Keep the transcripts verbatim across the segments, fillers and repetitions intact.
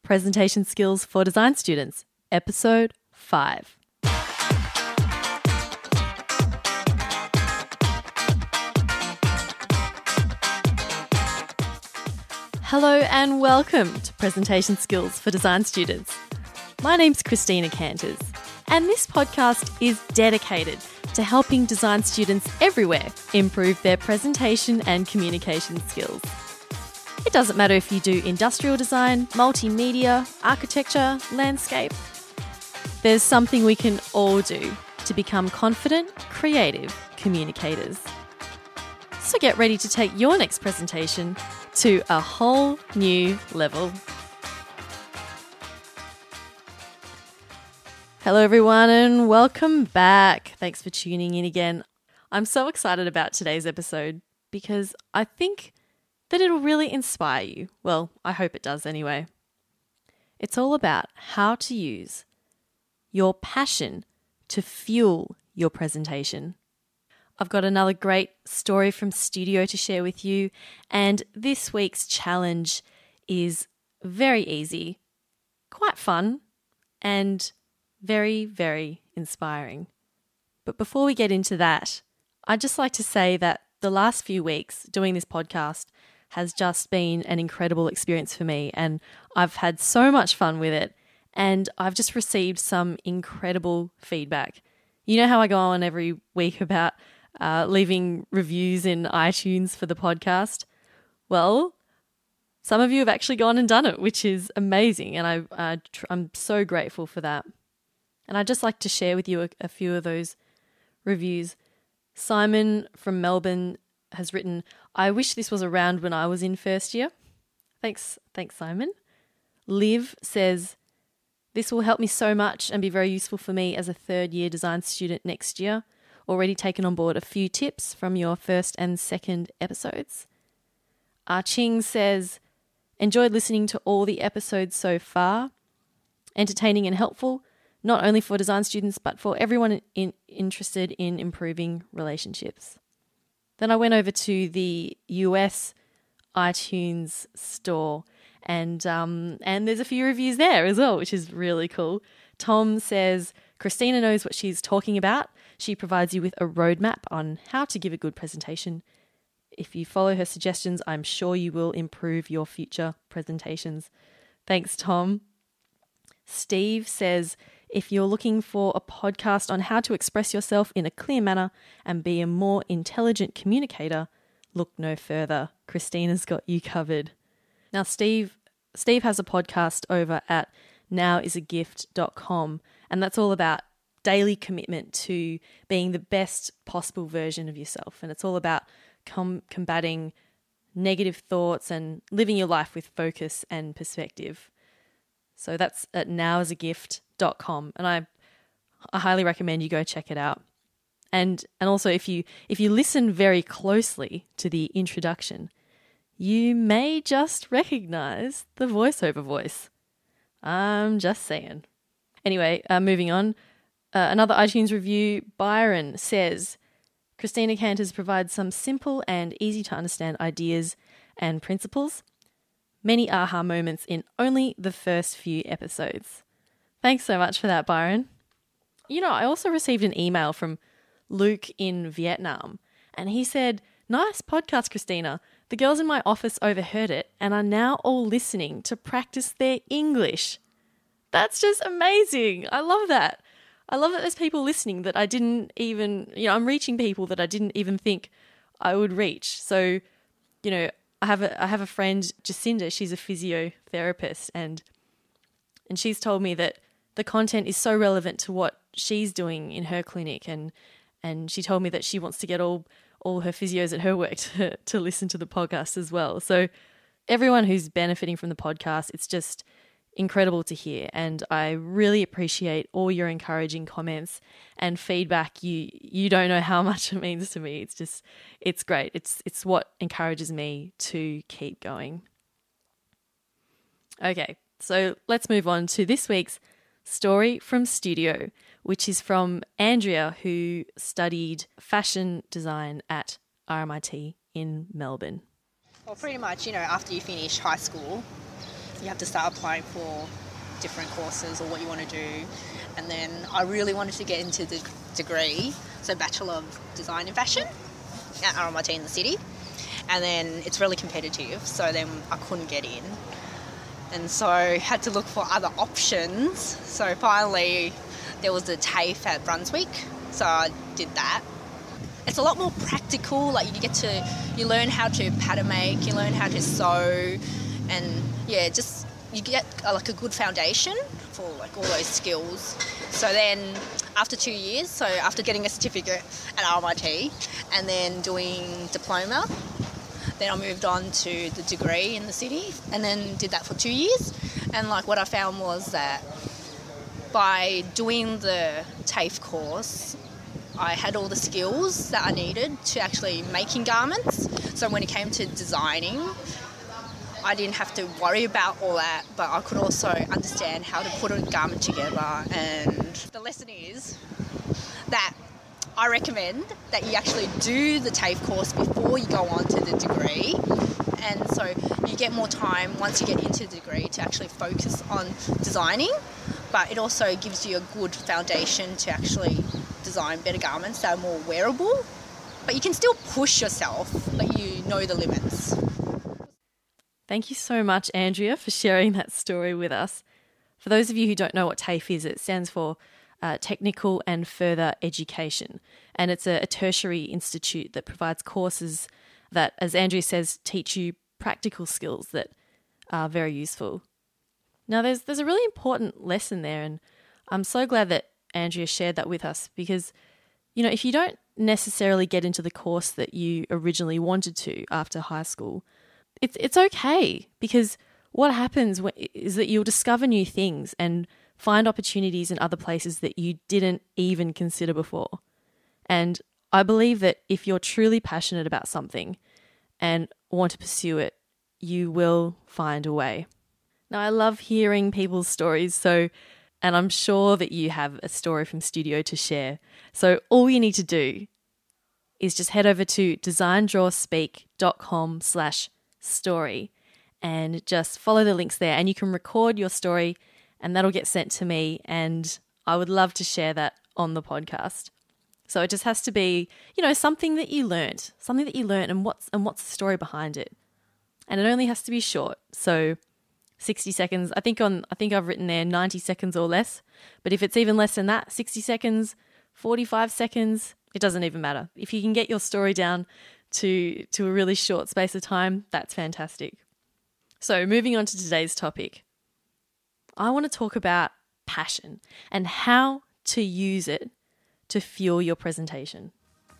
Presentation Skills for Design Students, Episode five. Hello and welcome to Presentation Skills for Design Students. My name's Christina Canters, and this podcast is dedicated to helping design students everywhere improve their presentation and communication skills. It doesn't matter if you do industrial design, multimedia, architecture, landscape. There's something we can all do to become confident, creative communicators. So get ready to take your next presentation to a whole new level. Hello everyone and welcome back. Thanks for tuning in again. I'm so excited about today's episode because I think that it'll really inspire you. Well, I hope it does anyway. It's all about how to use your passion to fuel your presentation. I've got another great story from studio to share with you, and this week's challenge is very easy, quite fun, and very, very inspiring. But before we get into that, I'd just like to say that the last few weeks doing this podcast has just been an incredible experience for me, and I've had so much fun with it, and I've just received some incredible feedback. You know how I go on every week about Uh, leaving reviews in iTunes for the podcast? Well, some of you have actually gone and done it, which is amazing, and I, uh, tr- I'm so grateful for that. And I'd just like to share with you a, a few of those reviews. Simon from Melbourne has written, "I wish this was around when I was in first year." Thanks, thanks, Simon. Liv says, "This will help me so much and be very useful for me as a third year design student next year. Already taken on board a few tips from your first and second episodes." Ah Ching says, "Enjoyed listening to all the episodes so far. Entertaining and helpful, not only for design students, but for everyone in, interested in improving relationships." Then I went over to the U S iTunes store, and um, and there's a few reviews there as well, which is really cool. Tom says, "Christina knows what she's talking about. She provides you with a roadmap on how to give a good presentation. If you follow her suggestions, I'm sure you will improve your future presentations." Thanks, Tom. Steve says, "If you're looking for a podcast on how to express yourself in a clear manner and be a more intelligent communicator, look no further. Christina's got you covered." Now, Steve, Steve has a podcast over at now is a gift dot com, and that's all about daily commitment to being the best possible version of yourself. And it's all about com- combating negative thoughts and living your life with focus and perspective. So that's at now is a gift dot com, and I I highly recommend you go check it out. And and also if you if you listen very closely to the introduction, you may just recognize the voiceover voice. I'm just saying. Anyway, uh, moving on. Uh, another iTunes review, Byron says, "Christina Canters provides some simple and easy to understand ideas and principles. Many aha moments in only the first few episodes." Thanks so much for that, Byron. You know, I also received an email from Luke in Vietnam, and he said, "Nice podcast, Christina. The girls in my office overheard it and are now all listening to practice their English." That's just amazing. I love that. I love that there's people listening that I didn't even, you know, I'm reaching people that I didn't even think I would reach. So, you know, I have a I have a friend, Jacinda, she's a physiotherapist, and and she's told me that the content is so relevant to what she's doing in her clinic, and and she told me that she wants to get all all her physios at her work to, to listen to the podcast as well. So everyone who's benefiting from the podcast, it's just incredible to hear, and I really appreciate all your encouraging comments and feedback. You you don't know how much it means to me. It's just it's great. It's it's what encourages me to keep going. Okay, so let's move on to this week's story from studio, which is from Andrea, who studied fashion design at R M I T in Melbourne. Well, pretty much, you know, after you finish high school, you have to start applying for different courses or what you want to do. And then I really wanted to get into the degree, so Bachelor of Design in Fashion at R M I T in the city. And then it's really competitive, so then I couldn't get in. And so I had to look for other options. So finally there was the TAFE at Brunswick, so I did that. It's a lot more practical, like you get to, you learn how to pattern make, you learn how to sew, and yeah, just you get uh, like a good foundation for like all those skills. So then after two years, so after getting a certificate at R M I T and then doing diploma, then I moved on to the degree in the city and then did that for two years. And like what I found was that by doing the TAFE course, I had all the skills that I needed to actually making garments. So when it came to designing, I didn't have to worry about all that, but I could also understand how to put a garment together. And the lesson is that I recommend that you actually do the TAFE course before you go on to the degree. And so you get more time once you get into the degree to actually focus on designing, but it also gives you a good foundation to actually design better garments that are more wearable. But you can still push yourself, but you know the limits. Thank you so much, Andrea, for sharing that story with us. For those of you who don't know what TAFE is, it stands for uh, Technical and Further Education. And it's a, a tertiary institute that provides courses that, as Andrea says, teach you practical skills that are very useful. Now, there's there's a really important lesson there, and I'm so glad that Andrea shared that with us because, you know, if you don't necessarily get into the course that you originally wanted to after high school, it's it's okay, because what happens is that you'll discover new things and find opportunities in other places that you didn't even consider before. And I believe that if you're truly passionate about something and want to pursue it, you will find a way. Now, I love hearing people's stories, so and I'm sure that you have a story from studio to share. So all you need to do is just head over to designdrawspeak.com slash story and just follow the links there, and you can record your story and that'll get sent to me, and I would love to share that on the podcast. So it just has to be, you know, something that you learnt, something that you learnt and what's and what's the story behind it. And it only has to be short. So sixty seconds. I think on I think I've written there ninety seconds or less. But if it's even less than that, sixty seconds, forty-five seconds, it doesn't even matter. If you can get your story down to to a really short space of time, that's fantastic. So moving on to today's topic. I want to talk about passion and how to use it to fuel your presentation.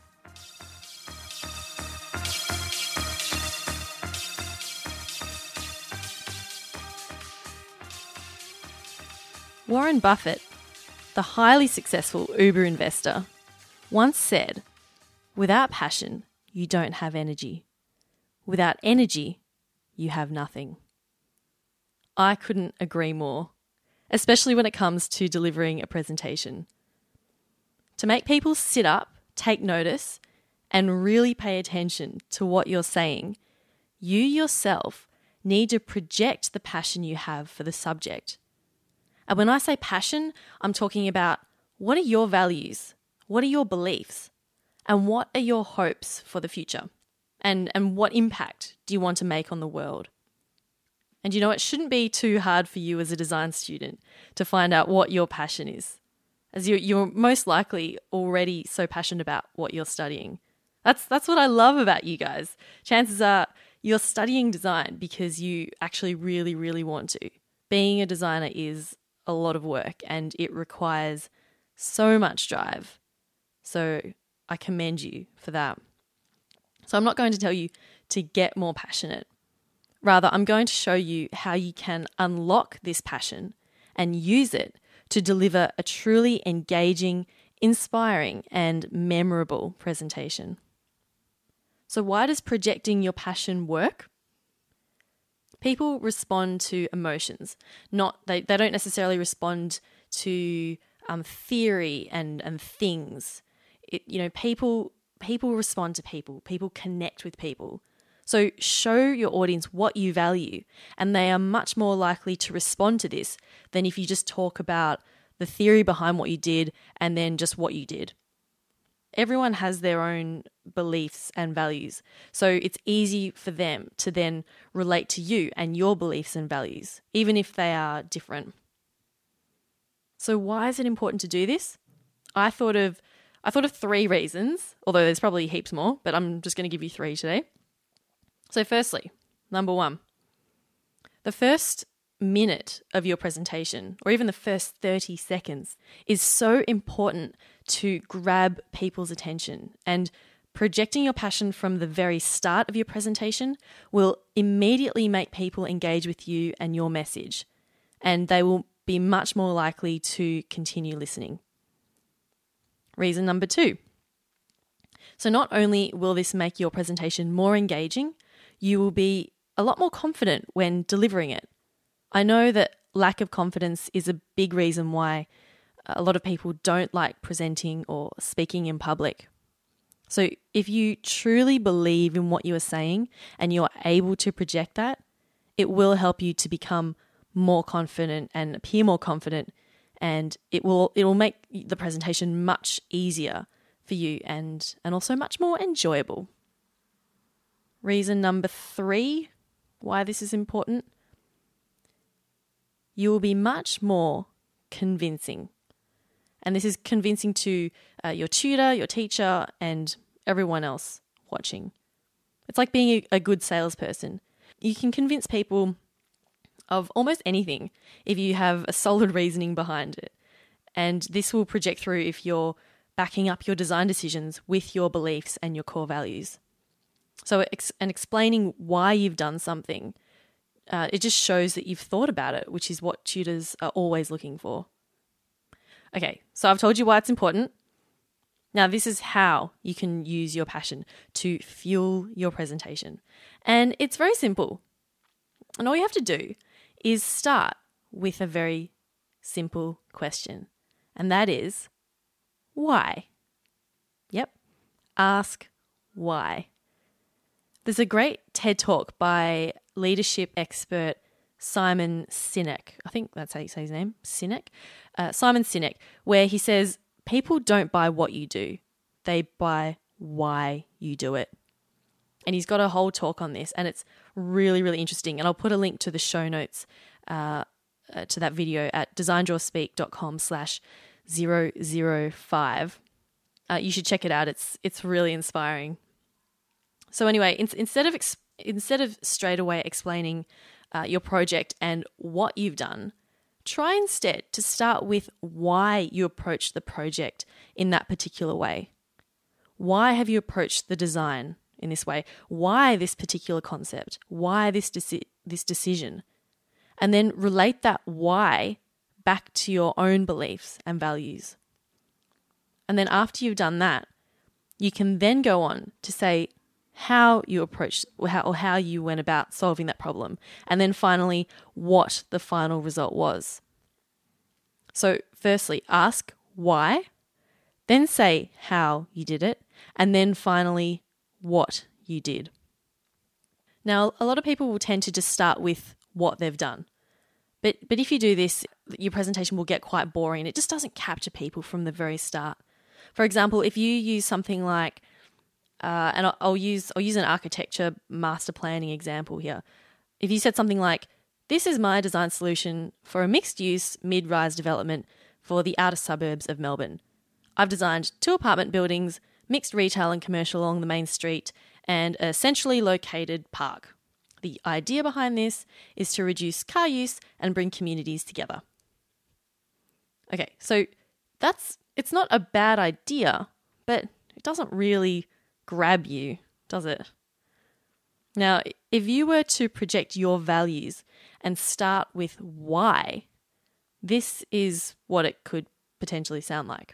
Warren Buffett, the highly successful Uber investor, once said, "Without passion, you don't have energy. Without energy, you have nothing." I couldn't agree more, especially when it comes to delivering a presentation. To make people sit up, take notice, and really pay attention to what you're saying, you yourself need to project the passion you have for the subject. And when I say passion, I'm talking about what are your values, what are your beliefs, and what are your hopes for the future, and, and what impact do you want to make on the world? And you know, it shouldn't be too hard for you as a design student to find out what your passion is, as you're, you're most likely already so passionate about what you're studying. That's that's what I love about you guys. Chances are you're studying design because you actually really, really want to. Being a designer is a lot of work and it requires so much drive. So I commend you for that. So I'm not going to tell you to get more passionate. Rather, I'm going to show you how you can unlock this passion and use it to deliver a truly engaging, inspiring, and memorable presentation. So why does projecting your passion work? People respond to emotions. Not they, they don't necessarily respond to um, theory and, and things. It, you know, people people respond to people. People connect with people. So show your audience what you value, and they are much more likely to respond to this than if you just talk about the theory behind what you did and then just what you did. Everyone has their own beliefs and values, so it's easy for them to then relate to you and your beliefs and values, even if they are different. So why is it important to do this? I thought of I thought of three reasons, although there's probably heaps more, but I'm just going to give you three today. So firstly, number one, the first minute of your presentation, or even the first thirty seconds, is so important to grab people's attention. And projecting your passion from the very start of your presentation will immediately make people engage with you and your message, and they will be much more likely to continue listening. Reason number two. So not only will this make your presentation more engaging, you will be a lot more confident when delivering it. I know that lack of confidence is a big reason why a lot of people don't like presenting or speaking in public. So if you truly believe in what you are saying and you're able to project that, it will help you to become more confident and appear more confident, and it will it will make the presentation much easier for you and, and also much more enjoyable. Reason number three, why this is important. You will be much more convincing. And this is convincing to uh, your tutor, your teacher, and everyone else watching. It's like being a, a good salesperson. You can convince people of almost anything if you have a solid reasoning behind it. And this will project through if you're backing up your design decisions with your beliefs and your core values. So, ex- and explaining why you've done something, uh, it just shows that you've thought about it, which is what tutors are always looking for. Okay, so I've told you why it's important. Now, this is how you can use your passion to fuel your presentation. And it's very simple. And all you have to do is start with a very simple question. And that is, why? Yep, ask why. There's a great TED Talk by leadership expert Simon Sinek. I think that's how you say his name, Sinek. Uh, Simon Sinek, where he says, people don't buy what you do. They buy why you do it. And he's got a whole talk on this, and it's really, really interesting. And I'll put a link to the show notes uh, uh, to that video at designdrawspeak.com slash 005. Uh, you should check it out. It's it's really inspiring. So anyway, in, instead of ex- instead of straight away explaining uh, your project and what you've done, try instead to start with why you approached the project in that particular way. Why have you approached the design in this way? Why this particular concept? Why this deci- this decision? And then relate that why back to your own beliefs and values. And then after you've done that, you can then go on to say how you approached or how, or how you went about solving that problem. And then finally, what the final result was. So firstly, ask why, then say how you did it, and then finally, what you did. Now, a lot of people will tend to just start with what they've done. But but if you do this, your presentation will get quite boring. It just doesn't capture people from the very start. For example, if you use something like, uh, and I'll, I'll use I'll use an architecture master planning example here. If you said something like, this is my design solution for a mixed-use mid-rise development for the outer suburbs of Melbourne. I've designed two apartment buildings, mixed retail and commercial along the main street, and a centrally located park. The idea behind this is to reduce car use and bring communities together. Okay, so that's it's not a bad idea, but it doesn't really grab you, does it? Now, if you were to project your values and start with why, this is what it could potentially sound like.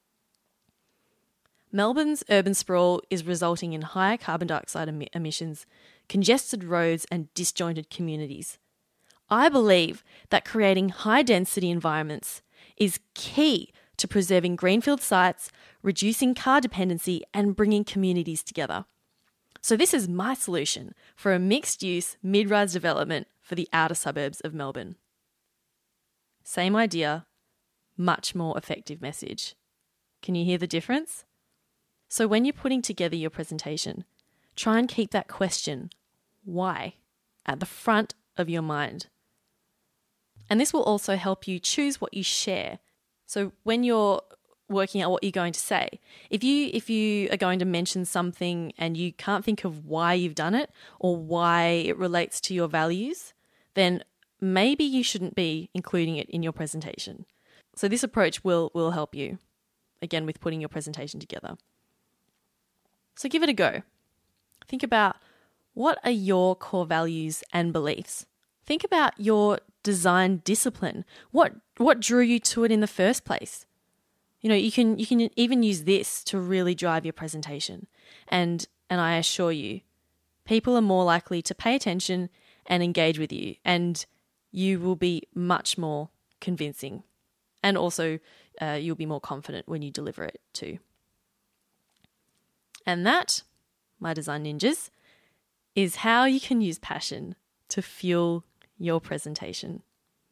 Melbourne's urban sprawl is resulting in higher carbon dioxide em- emissions, congested roads, and disjointed communities. I believe that creating high-density environments is key to preserving greenfield sites, reducing car dependency, and bringing communities together. So this is my solution for a mixed-use mid-rise development for the outer suburbs of Melbourne. Same idea, much more effective message. Can you hear the difference? So when you're putting together your presentation, try and keep that question, why, at the front of your mind. And this will also help you choose what you share. So when you're working out what you're going to say, if you if you are going to mention something and you can't think of why you've done it or why it relates to your values, then maybe you shouldn't be including it in your presentation. So this approach will will help you, again, with putting your presentation together. So give it a go. Think about, what are your core values and beliefs? Think about your design discipline. What what drew you to it in the first place? You know, you can you can even use this to really drive your presentation. And and I assure you, people are more likely to pay attention and engage with you, and you will be much more convincing. And also, uh, you'll be more confident when you deliver it too. And that, my design ninjas, is how you can use passion to fuel your presentation.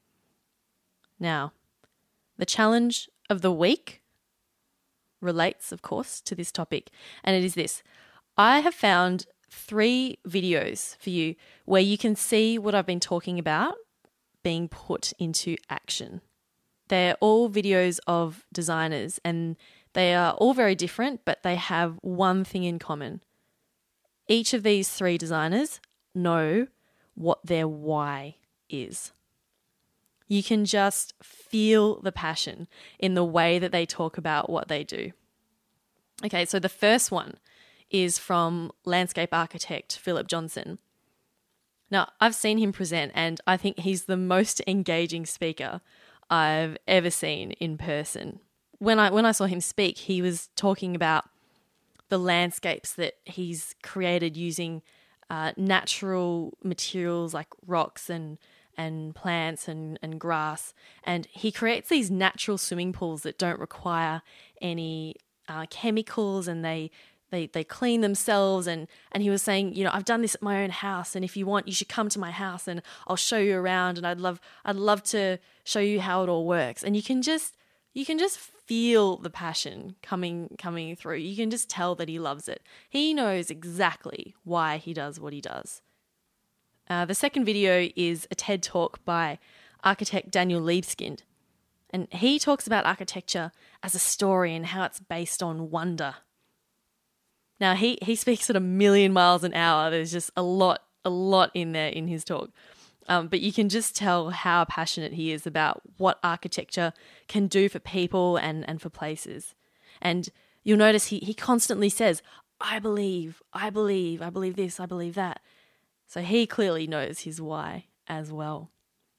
Now, the challenge of the week relates, of course, to this topic, and it is this. I have found three videos for you where you can see what I've been talking about being put into action. They're all videos of designers, and they are all very different, but they have one thing in common. Each of these three designers know what their why is. You can just feel the passion in the way that they talk about what they do. Okay, so the first one is from landscape architect Philip Johnson. Now, I've seen him present, and I think he's the most engaging speaker I've ever seen in person. When I when I saw him speak, he was talking about the landscapes that he's created using uh, natural materials like rocks and and plants and, and grass. And he creates these natural swimming pools that don't require any uh, chemicals, and they They they clean themselves, and, and he was saying, you know, I've done this at my own house, and if you want, you should come to my house and I'll show you around, and I'd love I'd love to show you how it all works. And you can just you can just feel the passion coming coming through. You can just tell that he loves it. He knows exactly why he does what he does. Uh, the second video is a TED Talk by architect Daniel Libeskind, and he talks about architecture as a story and how it's based on wonder. Now, he, he speaks at a million miles an hour. There's just a lot, a lot in there in his talk. Um, but you can just tell how passionate he is about what architecture can do for people and, and for places. And you'll notice he, he constantly says, I believe, I believe, I believe this, I believe that. So he clearly knows his why as well.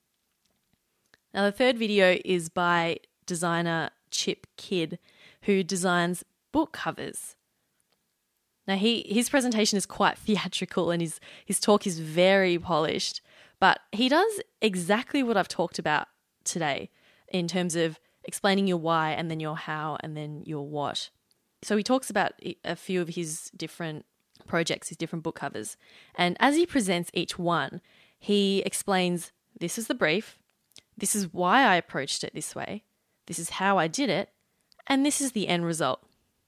Now, the third video is by designer Chip Kidd, who designs book covers. Now, he his presentation is quite theatrical, and his, his talk is very polished, but he does exactly what I've talked about today in terms of explaining your why and then your how and then your what. So he talks about a few of his different projects, his different book covers, and as he presents each one, he explains, this is the brief, this is why I approached it this way, this is how I did it, and this is the end result.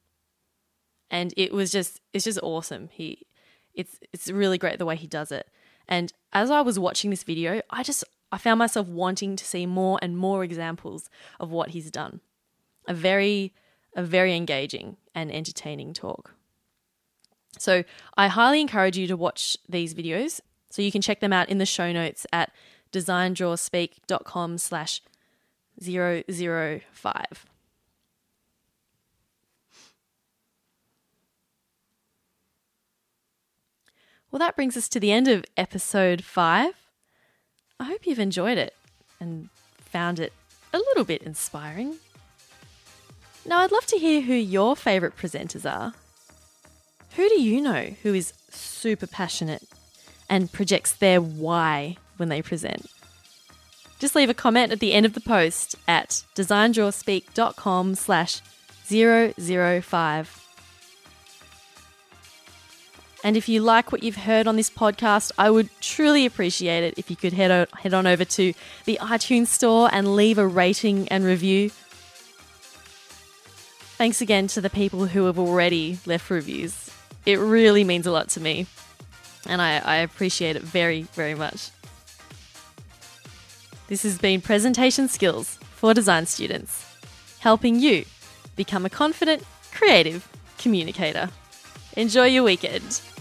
And it was just, it's just awesome. He, it's, it's really great the way he does it. And as I was watching this video, I just, I found myself wanting to see more and more examples of what he's done. A very, a very engaging and entertaining talk. So I highly encourage you to watch these videos. So you can check them out in the show notes at designdrawspeak.com slash 005. Well, that brings us to the end of episode five. I hope you've enjoyed it and found it a little bit inspiring. Now, I'd love to hear who your favourite presenters are. Who do you know who is super passionate and projects their why when they present? Just leave a comment at the end of the post at designdrawspeak.com slash 005. And if you like what you've heard on this podcast, I would truly appreciate it if you could head, o- head on over to the iTunes store and leave a rating and review. Thanks again to the people who have already left reviews. It really means a lot to me, and I, I appreciate it very, very much. This has been Presentation Skills for Design Students, helping you become a confident, creative communicator. Enjoy your weekend.